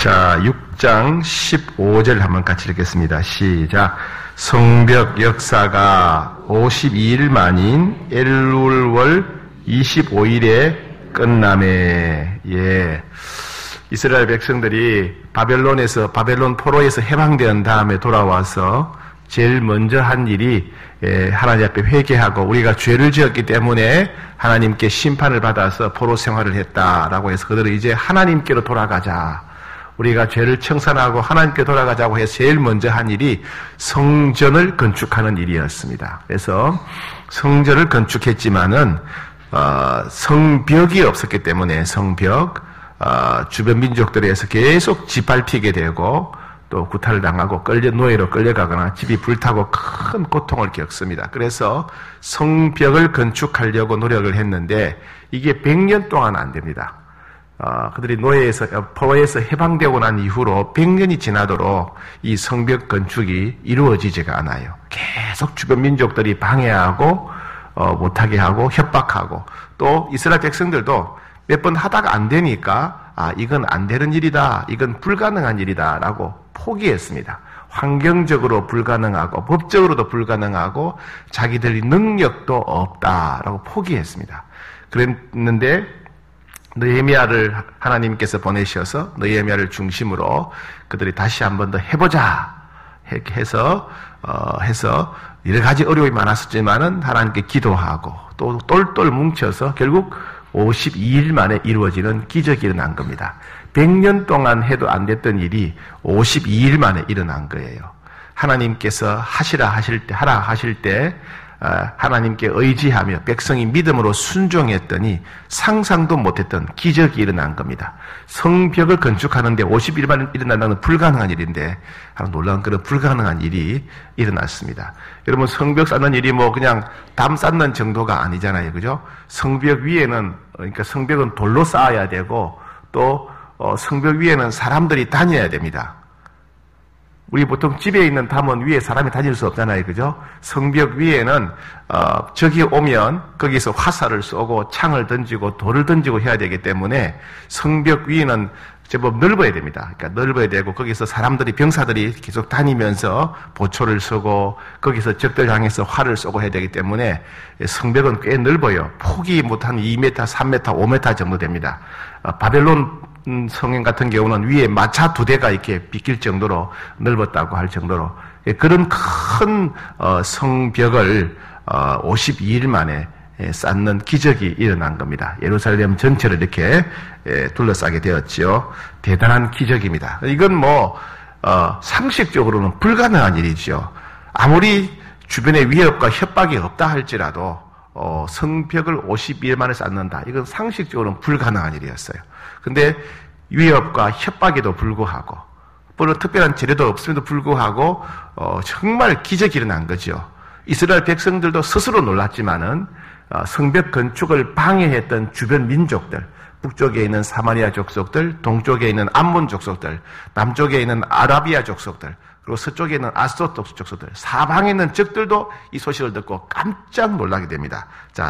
자, 6장 15절 한번 같이 읽겠습니다. 시작. 성벽 역사가 52일 만인 엘룰월 25일에 끝남에. 예. 이스라엘 백성들이 바벨론 포로에서 해방된 다음에 돌아와서 제일 먼저 한 일이 하나님 앞에 회개하고 우리가 죄를 지었기 때문에 하나님께 심판을 받아서 포로 생활을 했다라고 해서 그들은 이제 하나님께로 돌아가자. 우리가 죄를 청산하고 하나님께 돌아가자고 해서 제일 먼저 한 일이 성전을 건축하는 일이었습니다. 그래서 성전을 건축했지만은 성벽이 없었기 때문에 주변 민족들에 의해서 계속 짓밟히게 되고 또 구타를 당하고 노예로 끌려가거나 집이 불타고 큰 고통을 겪습니다. 그래서 성벽을 건축하려고 노력을 했는데 이게 100년 동안 안 됩니다. 그들이 포로에서 해방되고 난 이후로 100년이 지나도록 이 성벽 건축이 이루어지지가 않아요. 계속 주변 민족들이 방해하고 못하게 하고 협박하고 또 이스라엘 백성들도 몇 번 하다가 안 되니까 이건 안 되는 일이다. 이건 불가능한 일이다. 라고 포기했습니다. 환경적으로 불가능하고 법적으로도 불가능하고 자기들이 능력도 없다라고 포기했습니다. 그랬는데 느헤미야를 하나님께서 보내셔서 느헤미야를 중심으로 그들이 다시 한 번 더 해보자 해서 여러 가지 어려움이 많았었지만은 하나님께 기도하고 또 똘똘 뭉쳐서 결국 52일 만에 이루어지는 기적이 일어난 겁니다. 100년 동안 해도 안 됐던 일이 52일 만에 일어난 거예요. 하나님께서 하라 하실 때 하나님께 의지하며 백성이 믿음으로 순종했더니 상상도 못했던 기적이 일어난 겁니다. 성벽을 건축하는데 50일 만에 일어난다는 불가능한 일인데 놀라운 그런 불가능한 일이 일어났습니다. 여러분 성벽 쌓는 일이 그냥 담 쌓는 정도가 아니잖아요. 그죠? 성벽 위에는 그러니까 성벽은 돌로 쌓아야 되고 또 성벽 위에는 사람들이 다녀야 됩니다. 우리 보통 집에 있는 담은 위에 사람이 다닐 수 없잖아요. 그죠? 성벽 위에는, 적이 오면 거기서 화살을 쏘고 창을 던지고 돌을 던지고 해야 되기 때문에 성벽 위에는 제법 넓어야 됩니다. 그러니까 넓어야 되고 거기서 병사들이 계속 다니면서 보초를 서고 거기서 적들 향해서 활을 쏘고 해야 되기 때문에 성벽은 꽤 넓어요. 폭이 한 2m, 3m, 5m 정도 됩니다. 바벨론 성행 같은 경우는 위에 마차 2대가 이렇게 비길 정도로 넓었다고 할 정도로 그런 큰 성벽을 52일 만에 쌓는 기적이 일어난 겁니다. 예루살렘 전체를 이렇게 둘러싸게 되었지요. 대단한 기적입니다. 이건 상식적으로는 불가능한 일이죠. 아무리 주변에 위협과 협박이 없다 할지라도 성벽을 52일 만에 쌓는다. 이건 상식적으로는 불가능한 일이었어요. 근데 위협과 협박에도 불구하고 특별한 재료도 없음에도 불구하고 정말 기적이 일어난 거죠. 이스라엘 백성들도 스스로 놀랐지만은 성벽 건축을 방해했던 주변 민족들, 북쪽에 있는 사마리아 족속들, 동쪽에 있는 암몬 족속들, 남쪽에 있는 아라비아 족속들, 그리고 서쪽에 있는 아스돗 족속들, 사방에 있는 적들도 이 소식을 듣고 깜짝 놀라게 됩니다. 자,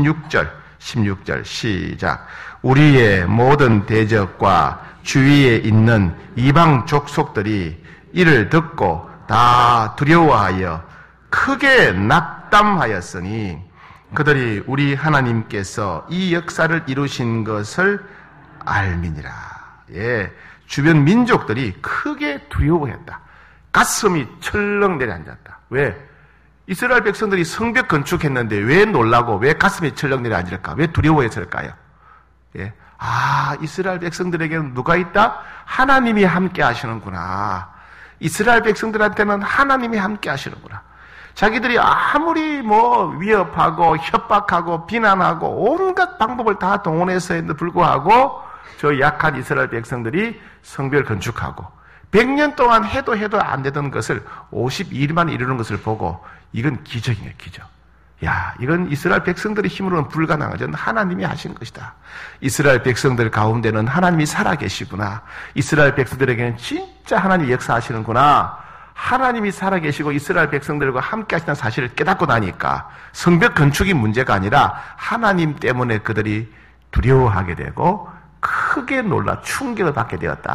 16절 시작. 우리의 모든 대적과 주위에 있는 이방 족속들이 이를 듣고 다 두려워하여 크게 낙담하였으니 그들이 우리 하나님께서 이 역사를 이루신 것을 알미니라. 예, 주변 민족들이 크게 두려워했다. 가슴이 철렁 내려앉았다. 왜? 이스라엘 백성들이 성벽 건축했는데 왜 놀라고 왜 가슴이 철렁 내려앉을까? 왜 두려워했을까요? 예. 이스라엘 백성들에게는 누가 있다? 하나님이 함께 하시는구나. 이스라엘 백성들한테는 하나님이 함께 하시는구나. 자기들이 아무리 위협하고 협박하고 비난하고 온갖 방법을 다 동원해서에도 불구하고 저 약한 이스라엘 백성들이 성벽을 건축하고 100년 동안 해도 안 되던 것을 52일 만에 이루는 것을 보고 이건 기적이에요, 기적. 이건 이스라엘 백성들의 힘으로는 불가능하죠. 하나님이 하신 것이다. 이스라엘 백성들 가운데는 하나님이 살아계시구나. 이스라엘 백성들에게는 진짜 하나님이 역사하시는구나. 하나님이 살아계시고 이스라엘 백성들과 함께 하시는 사실을 깨닫고 나니까 성벽 건축이 문제가 아니라 하나님 때문에 그들이 두려워하게 되고 크게 놀라 충격을 받게 되었다.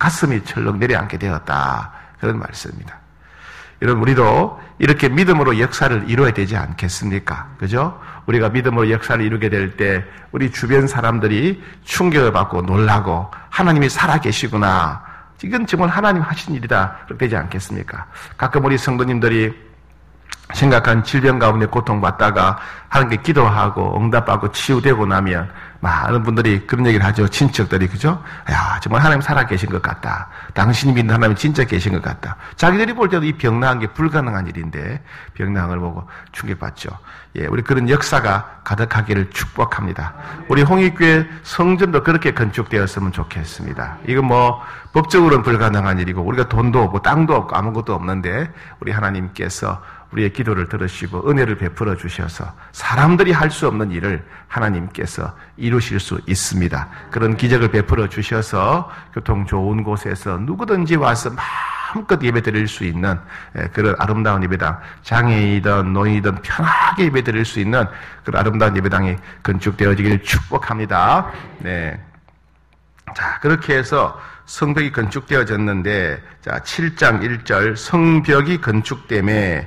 가슴이 철렁 내려앉게 되었다. 그런 말씀입니다. 여러분, 우리도 이렇게 믿음으로 역사를 이루어야 되지 않겠습니까? 그죠? 우리가 믿음으로 역사를 이루게 될 때 우리 주변 사람들이 충격을 받고 놀라고 하나님이 살아계시구나. 이건 정말 하나님 하신 일이다. 그렇게 되지 않겠습니까? 가끔 우리 성도님들이 심각한 질병 가운데 고통받다가 하나님께 기도하고 응답받고 치유되고 나면 많은 분들이 그런 얘기를 하죠. 친척들이, 그죠? 야, 정말 하나님 살아계신 것 같다. 당신이 믿는 하나님이 진짜 계신 것 같다. 자기들이 볼 때도 이 병 나은 게 불가능한 일인데 병 나은 걸 보고 충격받죠. 예, 우리 그런 역사가 가득하기를 축복합니다. 우리 홍익교회 성전도 그렇게 건축되었으면 좋겠습니다. 이건 뭐 법적으로는 불가능한 일이고 우리가 돈도 없고 땅도 없고 아무것도 없는데 우리 하나님께서 우리의 기도를 들으시고 은혜를 베풀어 주셔서 사람들이 할 수 없는 일을 하나님께서 이루실 수 있습니다. 그런 기적을 베풀어 주셔서 교통 좋은 곳에서 누구든지 와서 마음껏 예배 드릴 수 있는 그런 아름다운 예배당, 장애이든 노인이든 편하게 예배 드릴 수 있는 그런 아름다운 예배당이 건축되어지기를 축복합니다. 네. 자, 그렇게 해서 성벽이 건축되어졌는데, 자, 7장 1절, 성벽이 건축됨에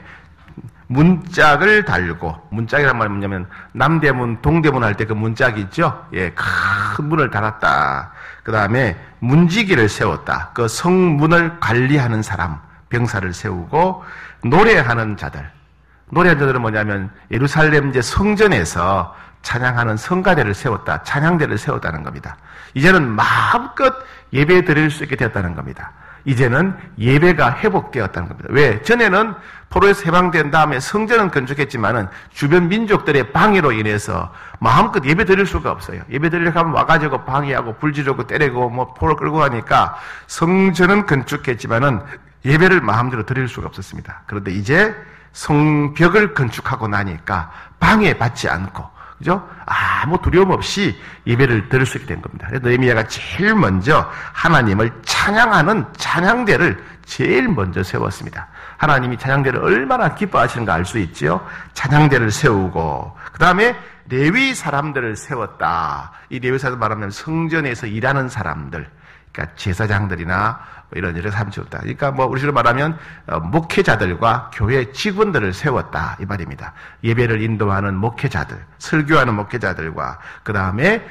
문짝을 달고, 문짝이란 말이 뭐냐면, 남대문, 동대문 할 때 그 문짝이 있죠? 예, 큰 문을 달았다. 그 다음에 문지기를 세웠다. 그 성문을 관리하는 사람, 병사를 세우고, 노래하는 자들. 노래하는 자들은 뭐냐면, 예루살렘 이제 성전에서 찬양하는 성가대를 세웠다. 찬양대를 세웠다는 겁니다. 이제는 마음껏 예배 드릴 수 있게 되었다는 겁니다. 이제는 예배가 회복되었다는 겁니다. 왜? 전에는 포로에서 해방된 다음에 성전은 건축했지만은 주변 민족들의 방해로 인해서 마음껏 예배 드릴 수가 없어요. 예배 드리려고 하면 와가지고 방해하고 불 지르고 때리고 뭐 포로 끌고 가니까 성전은 건축했지만은 예배를 마음대로 드릴 수가 없었습니다. 그런데 이제 성벽을 건축하고 나니까 방해받지 않고 그죠? 아무 두려움 없이 예배를 드릴 수 있게 된 겁니다. 그래서 느헤미야가 제일 먼저 하나님을 찬양하는 찬양대를 제일 먼저 세웠습니다. 하나님이 찬양대를 얼마나 기뻐하시는가 알 수 있죠? 찬양대를 세우고 그 다음에 레위 사람들을 세웠다. 이 레위 사람들 말하면 성전에서 일하는 사람들, 그러니까 제사장들이나 이런 여러 사람을 세웠다. 그러니까 뭐 우리식으로 말하면 목회자들과 교회 직원들을 세웠다 이 말입니다. 예배를 인도하는 목회자들, 설교하는 목회자들과 그 다음에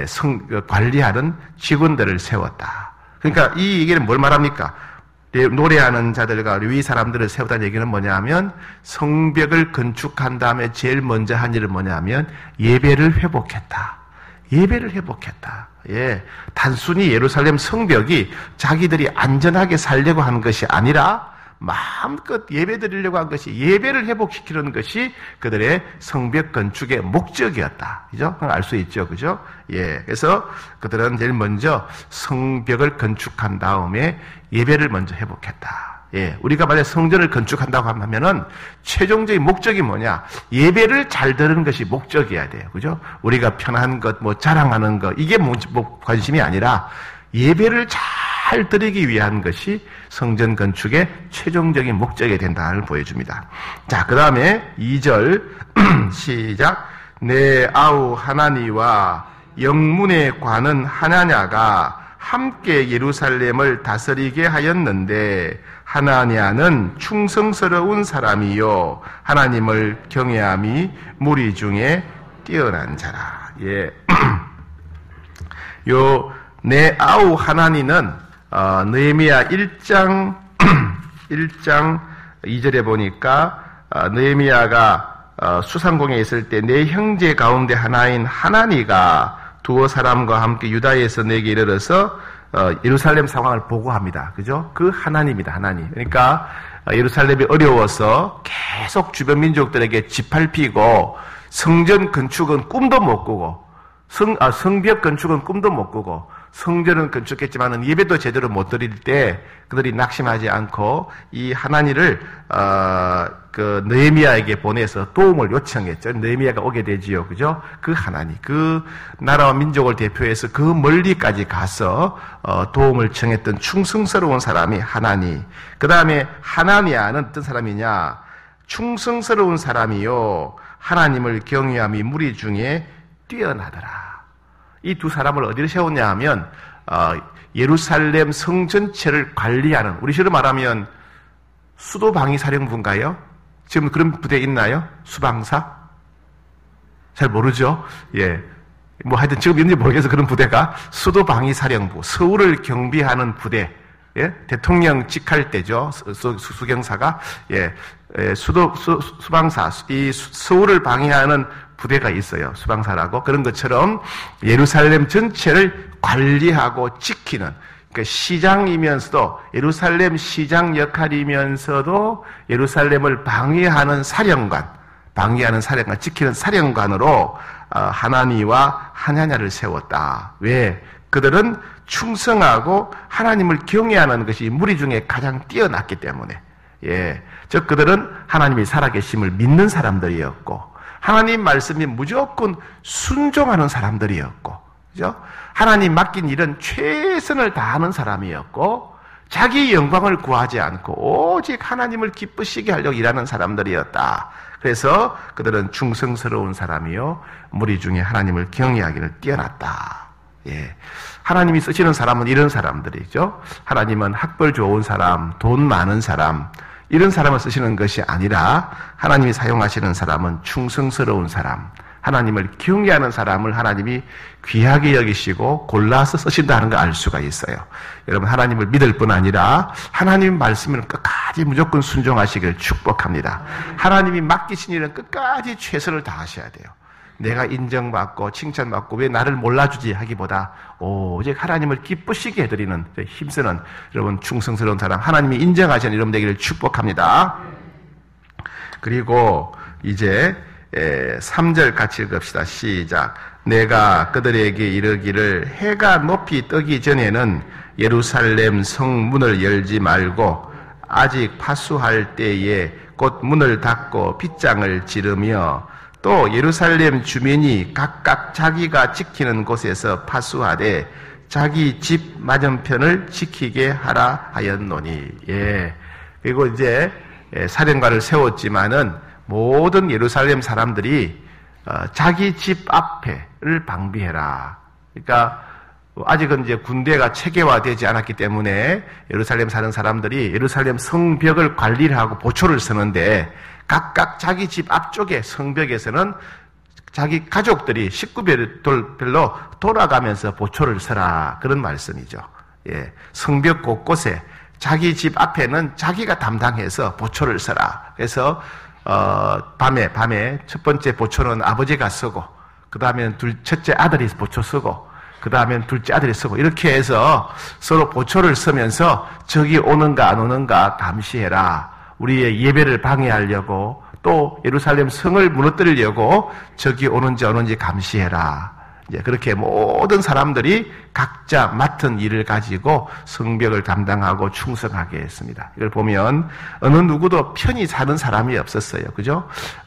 관리하는 직원들을 세웠다. 그러니까 이 얘기는 뭘 말합니까? 노래하는 자들과 레위 사람들을 세웠다는 얘기는 뭐냐면 성벽을 건축한 다음에 제일 먼저 한 일은 뭐냐면 예배를 회복했다. 예배를 회복했다. 예. 단순히 예루살렘 성벽이 자기들이 안전하게 살려고 한 것이 아니라 마음껏 예배 드리려고 한 것이 예배를 회복시키는 것이 그들의 성벽 건축의 목적이었다. 그죠? 알 수 있죠. 그죠? 예. 그래서 그들은 제일 먼저 성벽을 건축한 다음에 예배를 먼저 회복했다. 예, 우리가 만약 성전을 건축한다고 하면은 최종적인 목적이 뭐냐? 예배를 잘 드리는 것이 목적이어야 돼요. 그죠? 우리가 편한 것, 뭐 자랑하는 것, 이게 관심이 아니라 예배를 잘 드리기 위한 것이 성전 건축의 최종적인 목적이 된다는 보여줍니다. 자, 그 다음에 2절 시작. 내 아우 하나니와 영문의 관은 하나냐가 함께 예루살렘을 다스리게 하였는데 하나냐는 충성스러운 사람이요 하나님을 경외함이 무리 중에 뛰어난 자라. 예. 요 내 아우 하나니는 느헤미야 1장 2절에 보니까 느헤미야가 수상공에 있을 때 내 형제 가운데 하나인 하나니가 두어 사람과 함께 유다에서 내게 이르러서 예루살렘 상황을 보고합니다. 그죠? 그 하나님입니다. 하나님. 그러니까 예루살렘이 어려워서 계속 주변 민족들에게 짓밟히고 성전 건축은 꿈도 못 꾸고 성벽 건축은 꿈도 못 꾸고 성전은 건축했지만은 예배도 제대로 못 드릴 때 그들이 낙심하지 않고 이 하나니를 그 느헤미야에게 보내서 도움을 요청했죠. 느헤미야가 오게 되지요. 그죠? 그 하나니, 그 나라와 민족을 대표해서 그 멀리까지 가서 도움을 청했던 충성스러운 사람이 하나니. 그 다음에 하나니아는 어떤 사람이냐? 충성스러운 사람이요 하나님을 경외함이 무리 중에 뛰어나더라. 이 두 사람을 어디를 세웠냐 하면 예루살렘 성 전체를 관리하는, 우리식으로 말하면 수도방위사령부인가요? 지금 그런 부대 있나요? 수방사? 잘 모르죠? 예. 뭐 하여튼 지금 있는지 모르겠어. 그런 부대가 수도방위사령부, 서울을 경비하는 부대. 예? 대통령 직할 때죠. 수경사가. 예. 수방사, 이 서울을 방위하는 부대가 있어요. 수방사라고. 그런 것처럼 예루살렘 전체를 관리하고 지키는, 그러니까 시장이면서도, 예루살렘 시장 역할이면서도 예루살렘을 방위하는 사령관, 지키는 사령관으로 하나니와 하냐냐를 세웠다. 왜? 그들은 충성하고 하나님을 경외하는 것이 무리 중에 가장 뛰어났기 때문에. 예. 즉, 그들은 하나님이 살아계심을 믿는 사람들이었고, 하나님 말씀이 무조건 순종하는 사람들이었고, 그죠? 하나님 맡긴 일은 최선을 다하는 사람이었고, 자기 영광을 구하지 않고 오직 하나님을 기쁘시게 하려고 일하는 사람들이었다. 그래서 그들은 충성스러운 사람이요, 무리 중에 하나님을 경외하기를 뛰어났다. 예. 하나님이 쓰시는 사람은 이런 사람들이죠. 하나님은 학벌 좋은 사람, 돈 많은 사람, 이런 사람을 쓰시는 것이 아니라 하나님이 사용하시는 사람은 충성스러운 사람, 하나님을 경외하는 사람을 하나님이 귀하게 여기시고 골라서 쓰신다는 걸 알 수가 있어요. 여러분, 하나님을 믿을 뿐 아니라 하나님 말씀을 끝까지 무조건 순종하시기를 축복합니다. 하나님이 맡기신 일은 끝까지 최선을 다하셔야 돼요. 내가 인정받고 칭찬받고 왜 나를 몰라주지 하기보다 오직 하나님을 기쁘시게 해드리는, 힘쓰는 여러분 충성스러운 사람, 하나님이 인정하시는 여러분 되기를 축복합니다. 그리고 이제 3절 같이 읽읍시다. 시작. 내가 그들에게 이르기를 해가 높이 뜨기 전에는 예루살렘 성문을 열지 말고 아직 파수할 때에 곧 문을 닫고 빗장을 지르며 또 예루살렘 주민이 각각 자기가 지키는 곳에서 파수하되 자기 집 맞은편을 지키게 하라 하였노니. 예. 그리고 이제 사령관을 세웠지만은 모든 예루살렘 사람들이 자기 집 앞에를 방비해라. 그러니까 아직은 이제 군대가 체계화되지 않았기 때문에 예루살렘 사는 사람들이 예루살렘 성벽을 관리를 하고 보초를 서는데 각각 자기 집 앞쪽에 성벽에서는 자기 가족들이 식구별로 돌아가면서 보초를 서라. 그런 말씀이죠. 예. 성벽 곳곳에 자기 집 앞에는 자기가 담당해서 보초를 서라. 그래서 밤에 첫 번째 보초는 아버지가 서고, 그 다음에 첫째 아들이 보초 서고, 그 다음엔 둘째 아들이 서고, 이렇게 해서 서로 보초를 서면서 적이 오는가 안 오는가 감시해라. 우리의 예배를 방해하려고, 또 예루살렘 성을 무너뜨리려고 적이 오는지 안 오는지 감시해라. 이제 그렇게 모든 사람들이 각자 맡은 일을 가지고 성벽을 담당하고 충성하게 했습니다. 이걸 보면 어느 누구도 편히 사는 사람이 없었어요. 그죠?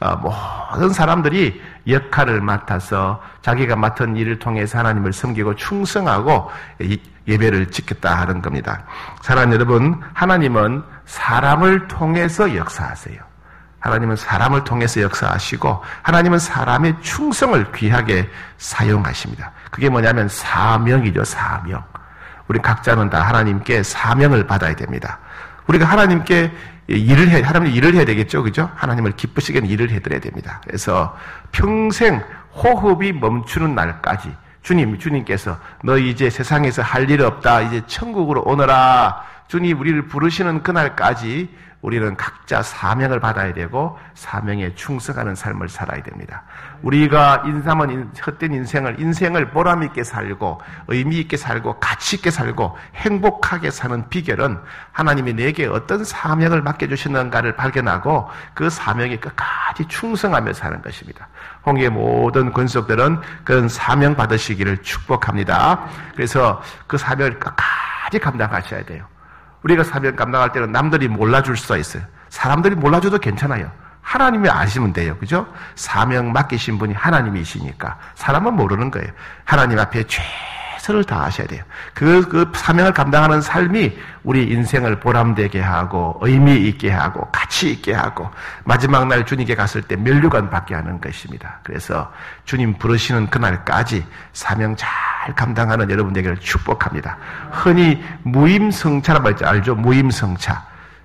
모든 사람들이 역할을 맡아서 자기가 맡은 일을 통해서 하나님을 섬기고 충성하고 예배를 지켰다 하는 겁니다. 사랑하는 여러분, 하나님은 사람을 통해서 역사하세요. 하나님은 사람을 통해서 역사하시고 하나님은 사람의 충성을 귀하게 사용하십니다. 그게 뭐냐면 사명이죠. 사명. 우리 각자는 다 하나님께 사명을 받아야 됩니다. 우리가 하나님께 하나님 일을 해야 되겠죠. 그죠? 하나님을 기쁘시게 일을 해드려야 됩니다. 그래서 평생 호흡이 멈추는 날까지 주님께서 너 이제 세상에서 할 일 없다. 이제 천국으로 오너라. 주님 우리를 부르시는 그날까지 우리는 각자 사명을 받아야 되고 사명에 충성하는 삶을 살아야 됩니다. 우리가 인삼은 헛된 인생을 보람 있게 살고 의미 있게 살고 가치 있게 살고 행복하게 사는 비결은 하나님이 내게 어떤 사명을 맡겨주시는가를 발견하고 그 사명에 끝까지 충성하며 사는 것입니다. 홍해의 모든 권속들은 그런 사명 받으시기를 축복합니다. 그래서 그 사명을 끝까지 감당하셔야 돼요. 우리가 사명 감당할 때는 남들이 몰라줄 수가 있어요. 사람들이 몰라줘도 괜찮아요. 하나님이 아시면 돼요. 그죠? 사명 맡기신 분이 하나님이시니까. 사람은 모르는 거예요. 하나님 앞에 최선을 다하셔야 돼요. 그 사명을 감당하는 삶이 우리 인생을 보람되게 하고 의미 있게 하고 가치 있게 하고 마지막 날 주님께 갔을 때 면류관 받게 하는 것입니다. 그래서 주님 부르시는 그날까지 사명 잘 감당하는 여러분 되기를 축복합니다. 흔히 무임승차라고 말했죠. 알죠? 무임승차.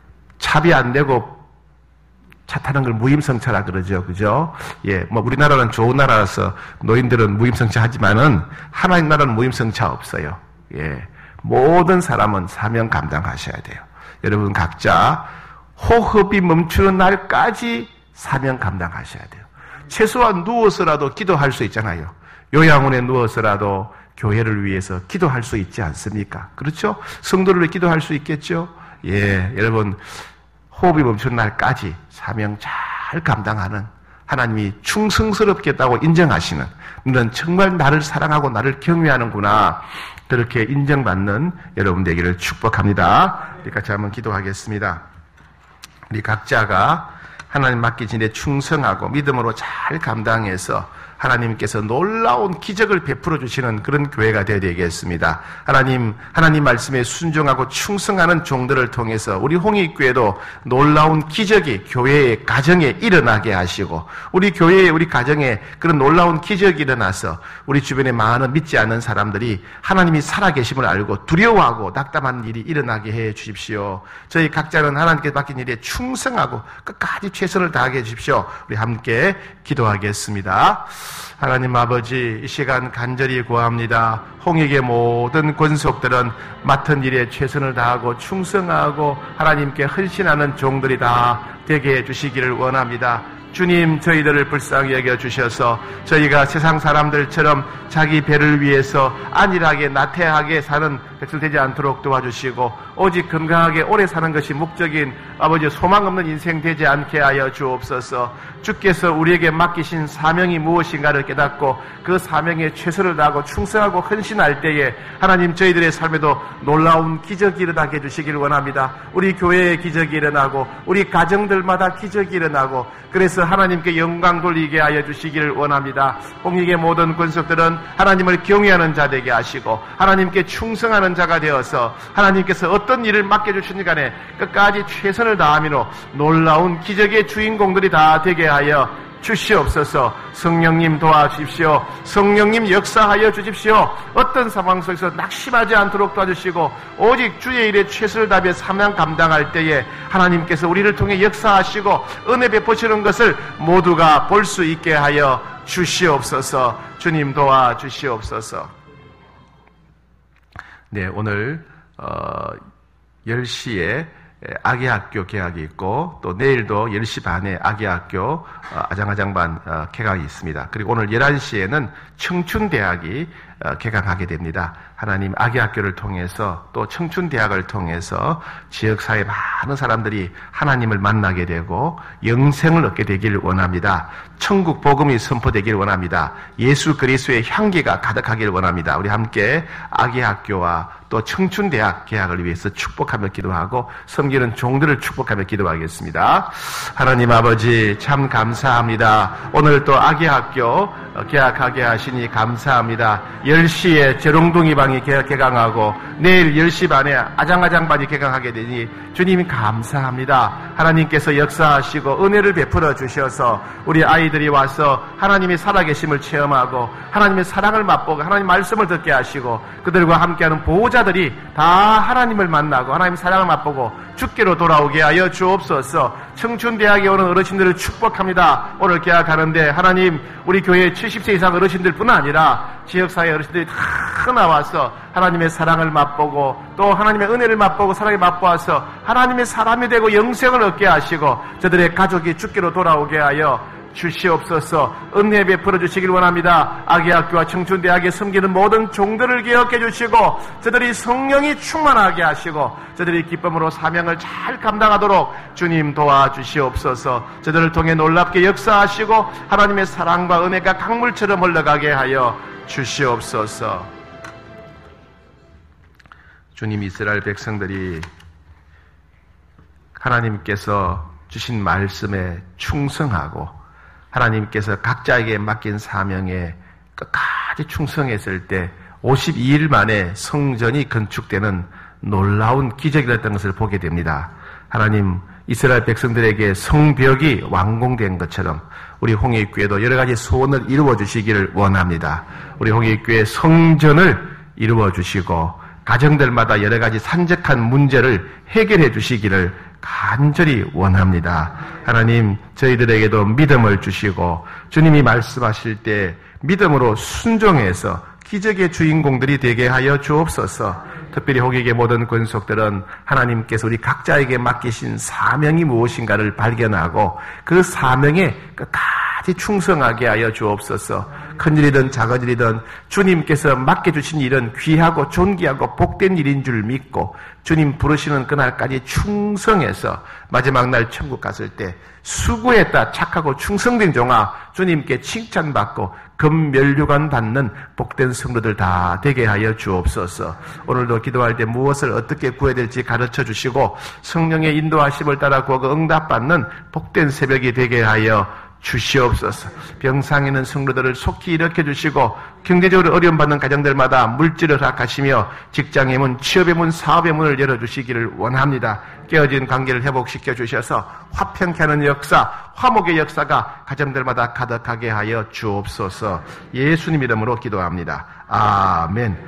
차비 안 내고 차 타는 걸 무임승차라 그러죠. 그죠? 예, 뭐 우리나라는 좋은 나라라서 노인들은 무임승차 하지만은 하나님 나라는 무임승차 없어요. 예. 모든 사람은 사명 감당하셔야 돼요. 여러분 각자 호흡이 멈추는 날까지 사명 감당하셔야 돼요. 최소한 누워서라도 기도할 수 있잖아요. 요양원에 누워서라도 교회를 위해서 기도할 수 있지 않습니까? 그렇죠? 성도를 위해 기도할 수 있겠죠? 예, 여러분 호흡이 멈추는 날까지 사명 잘 감당하는 하나님이 충성스럽겠다고 인정하시는 너는 정말 나를 사랑하고 나를 경외하는구나 그렇게 인정받는 여러분 되기를 축복합니다. 우리 같이 한번 기도하겠습니다. 우리 각자가 하나님 맡기신 데 충성하고 믿음으로 잘 감당해서 하나님께서 놀라운 기적을 베풀어 주시는 그런 교회가 되어야 되겠습니다. 하나님 말씀에 순종하고 충성하는 종들을 통해서 우리 홍익교회도 놀라운 기적이 교회의 가정에 일어나게 하시고 우리 교회에 우리 가정에 그런 놀라운 기적이 일어나서 우리 주변에 많은 믿지 않는 사람들이 하나님이 살아계심을 알고 두려워하고 낙담하는 일이 일어나게 해 주십시오. 저희 각자는 하나님께 맡긴 일에 충성하고 끝까지 최선을 다하게 해 주십시오. 우리 함께 기도하겠습니다. 하나님 아버지, 이 시간 간절히 구합니다. 홍익의 모든 권속들은 맡은 일에 최선을 다하고 충성하고 하나님께 헌신하는 종들이 다 되게 해주시기를 원합니다. 주님, 저희들을 불쌍히 여겨주셔서 저희가 세상 사람들처럼 자기 배를 위해서 안일하게 나태하게 사는 백성 되지 않도록 도와주시고 오직 건강하게 오래 사는 것이 목적인 아버지 소망 없는 인생 되지 않게 하여 주옵소서. 주께서 우리에게 맡기신 사명이 무엇인가를 깨닫고 그 사명에 최선을 다하고 충성하고 헌신할 때에 하나님 저희들의 삶에도 놀라운 기적이 일어나게 해주시기를 원합니다. 우리 교회에 기적이 일어나고 우리 가정들마다 기적이 일어나고 그래서 하나님께 영광 돌리게 하여 주시기를 원합니다. 홍익의 모든 권속들은 하나님을 경외하는 자 되게 하시고 하나님께 충성하는 자가 되어서 하나님께서 어떤 일을 맡겨주시니 간에 끝까지 최선을 다함으로 놀라운 기적의 주인공들이 다 되게 하여 주시옵소서. 성령님 도와주십시오. 성령님 역사하여 주십시오. 어떤 상황 속에서 낙심하지 않도록 도와주시고 오직 주의 일에 최선을 다하며 사명 감당할 때에 하나님께서 우리를 통해 역사하시고 은혜 베푸시는 것을 모두가 볼 수 있게 하여 주시옵소서. 주님 도와주시옵소서. 네, 오늘 10시에 아기학교 개학이 있고 또 내일도 10시 반에 아기학교 아장아장반 개강이 있습니다. 그리고 오늘 11시에는 청춘대학이 개강하게 됩니다. 하나님 아기학교를 통해서 또 청춘대학을 통해서 지역사회 많은 사람들이 하나님을 만나게 되고 영생을 얻게 되길 원합니다. 천국 복음이 선포되길 원합니다. 예수 그리스도의 향기가 가득하길 원합니다. 우리 함께 아기학교와 또 청춘대학 개학을 위해서 축복하며 기도하고 섬기는 종들을 축복하며 기도하겠습니다. 하나님 아버지 참 감사합니다. 오늘 또 아기학교 개학하게 하시니 감사합니다. 10시에 재롱둥이 방이 개강하고 내일 10시 반에 아장아장반이 개강하게 되니 주님 감사합니다. 하나님께서 역사하시고 은혜를 베풀어 주셔서 우리 아이들이 와서 하나님의 살아계심을 체험하고 하나님의 사랑을 맛보고 하나님 말씀을 듣게 하시고 그들과 함께하는 보호자들이 다 하나님을 만나고 하나님의 사랑을 맛보고 주께로 돌아오게 하여 주옵소서. 청춘대학에 오는 어르신들을 축복합니다. 오늘 개학하는데 하나님 우리 교회 70세 이상 어르신들뿐 아니라 지역사회 어르신들이 다 나와서 하나님의 사랑을 맛보고 또 하나님의 은혜를 맛보고 사랑을 맛보아서 하나님의 사람이 되고 영생을 얻게 하시고 저들의 가족이 주께로 돌아오게 하여 주시옵소서. 은혜 베풀어 주시길 원합니다. 아기학교와 청춘대학에 섬기는 모든 종들을 기억해 주시고 저들이 성령이 충만하게 하시고 저들이 기쁨으로 사명을 잘 감당하도록 주님 도와주시옵소서. 저들을 통해 놀랍게 역사하시고 하나님의 사랑과 은혜가 강물처럼 흘러가게 하여 주시옵소서. 주님, 이스라엘 백성들이 하나님께서 주신 말씀에 충성하고 하나님께서 각자에게 맡긴 사명에 끝까지 충성했을 때 52일 만에 성전이 건축되는 놀라운 기적이었던 것을 보게 됩니다. 하나님 이스라엘 백성들에게 성벽이 완공된 것처럼 우리 홍익교회도 여러 가지 소원을 이루어 주시기를 원합니다. 우리 홍익교회 성전을 이루어 주시고 가정들마다 여러 가지 산적한 문제를 해결해 주시기를 간절히 원합니다. 하나님 저희들에게도 믿음을 주시고 주님이 말씀하실 때 믿음으로 순종해서 기적의 주인공들이 되게 하여 주옵소서. 특별히 홍익의 모든 권속들은 하나님께서 우리 각자에게 맡기신 사명이 무엇인가를 발견하고 그 사명에 끝까지 충성하게 하여 주옵소서. 큰일이든 작은일이든 주님께서 맡겨주신 일은 귀하고 존귀하고 복된 일인 줄 믿고 주님 부르시는 그날까지 충성해서 마지막 날 천국 갔을 때 수고했다 착하고 충성된 종아 주님께 칭찬받고 금면류관 받는 복된 성도들 다 되게 하여 주옵소서. 오늘도 기도할 때 무엇을 어떻게 구해야 될지 가르쳐 주시고 성령의 인도하심을 따라 구하고 응답받는 복된 새벽이 되게 하여 주시옵소서. 병상에 있는 성도들을 속히 일으켜 주시고 경제적으로 어려움받는 가정들마다 물질을 허락하시며 직장의 문, 취업의 문, 사업의 문을 열어주시기를 원합니다. 깨어진 관계를 회복시켜 주셔서 화평케 하는 역사, 화목의 역사가 가정들마다 가득하게 하여 주옵소서. 예수님 이름으로 기도합니다. 아멘.